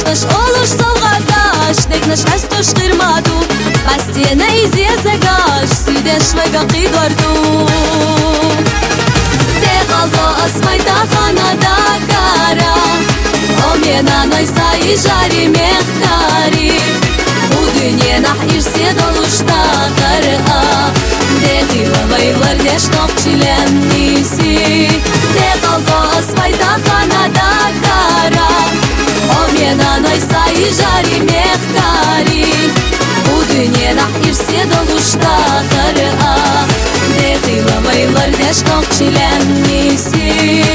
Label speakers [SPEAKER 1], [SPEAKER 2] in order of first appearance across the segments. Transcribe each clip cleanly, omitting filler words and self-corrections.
[SPEAKER 1] Аш олуш солгадаш, декнаш астуш гырмаду, бастиена изезагаш, сидеш вайга қидорду. Дехалдо асмайта ханада кара, омена найса и жари мехтари, у дünyenah irse doluşta kara. Дехила вайлар дешнок чилемниси, дехалдо асмайта ханада кара, омена найса и жари мехтари, у дünyenah irse doluşta kara. Дехила вайлар дешнок чилемниси.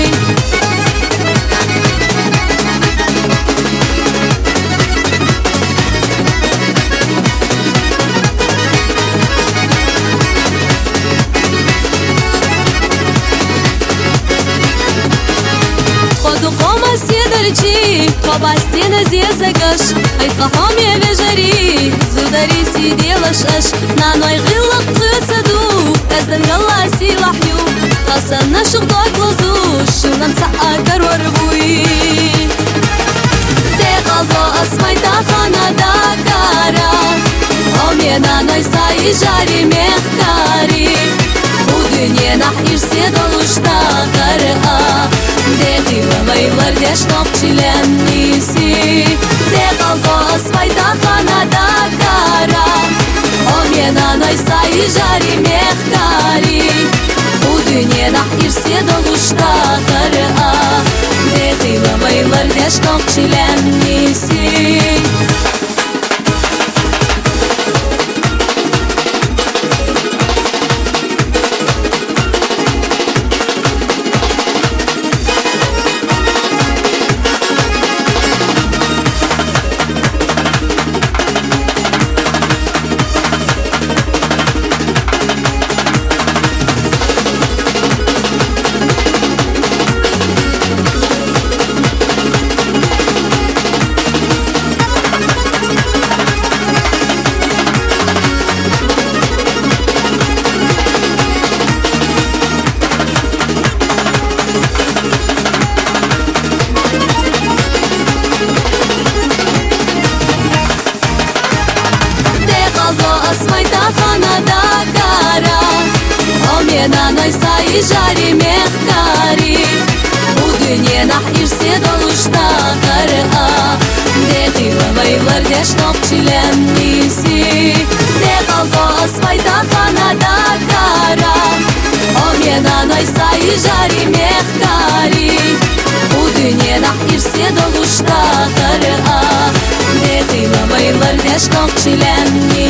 [SPEAKER 1] Кобастина зезагаш, айха хоме вежари, зудари си делаш аш, на ной гыллак тыцаду, каздан галла си лахю, тасан нашук той глазу, шунан саа карвар буи. Дехалдо асмайта ханада кара, оме на ной са и жари мехтари, у дünyenah irse doluşta kara. Дехила вайлар дешнок чилемниси, дехалдо асмайта ханада кара, омена найса и жари мехтари, у дünyenah irse doluşta kara. Дехила вайлар дешнок чилемниси. Асмайта ханада кара, омена найса и жари мехтари, у дünyenah irse doluşta kara. Дехила вайлар дешнок чилемниси, дехалдо асмайта ханада кара, омена найса и жари мехтари, у dünyenah irse doluşta kara. Дехила вайлар дешнок чилемниси.